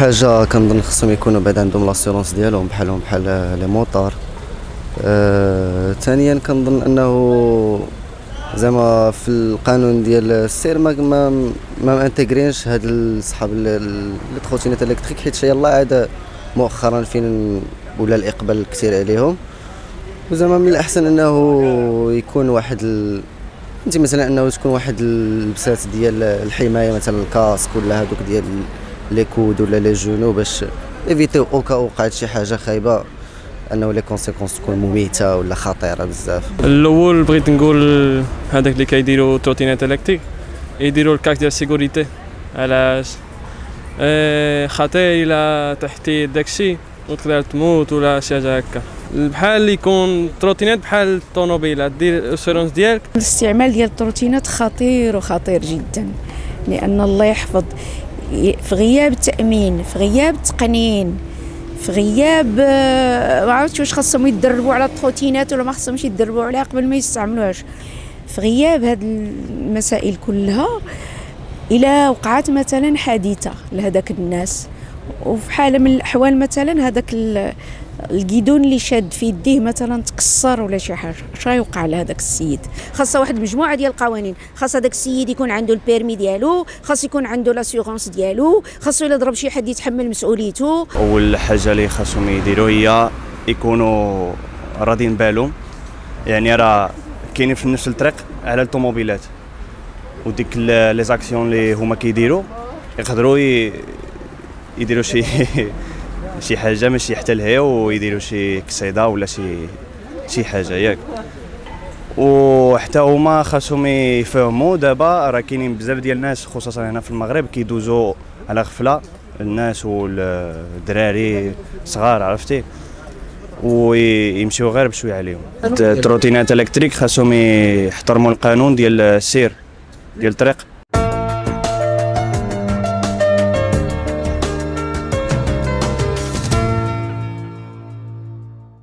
حاجه كنظن خصهم يكونوا بعد عندهم لاسيورونس ديالهم بحال لي موطار. ثانيا كنظن انه زعما في القانون ديال السير ما انتغرينش هاد الصحاب التروتينات الكتريك، حيت يلاه عاد مؤخرا فين ولا الاقبال كثير عليهم. وزعما من الاحسن انه يكون واحد انت مثلا انه تكون واحد اللبسات ديال الحمايه، مثلا الكاسك ولا هذوك ديال لي كود ولا لي جونو، باش ايفيتيو اوكا وقعت شي حاجه خايبه انه لي كونسيكونس تكون مميته ولا خطيره بزاف. الاول بغيت نقول هذاك اللي كيديروا تروتينات الكتريك يديروا الكاك ديال السيكوريتي. علاش؟ خاطر الا تحتي داكشي وتقدر تموت ولا شي حاجه هكا، بحال اللي يكون تروتينات بحال الطوموبيلات دير الاسيرونس ديالك. الاستعمال ديال التروتينات خطير وخطير جدا، لان الله يحفظ في غياب التامين، في غياب التقنين، في غياب ما عرفتش واش خاصهم يتدربوا على التروتينات ولا ما خاصهمش يتدربوا عليها قبل ما يستعملوهاش. في غياب هاد المسائل كلها الى وقعت مثلا حادثه لهذاك الناس، وفي حاله من الاحوال مثلا هذاك الكيدون اللي شاد في يديه مثلا تكسر ولا شي حاجه، اش غيوقع لهذاك السيد؟ خاصه واحد المجموعه ديال القوانين، خاص هذاك السيد يكون عنده البيرمي ديالو، خاص يكون عنده لاسيغونس ديالو، خاصو الا ضرب شي حد يتحمل مسؤوليته. اول حاجه اللي خاصهم يديروا هي يكونوا راضين بالهم، يعني راه كاينين في نفس الطريق على الطوموبيلات، وديك لي زاكسيون اللي هما كيديروا يقدروا يديروا شي حاجه ماشي حتى لهي، ويديروا شي كسيده ولا شي حاجه ياك. وحتى هما خاصهم يفهموا دابا راه كاينين بزاف ديال الناس خصوصا هنا في المغرب كيدوزوا على غفله، الناس والدراري صغار عرفتي، ويمشيو غير بشويه عليهم. التروتينات الكتريك خاصهم يحترموا القانون ديال السير ديال الطريق،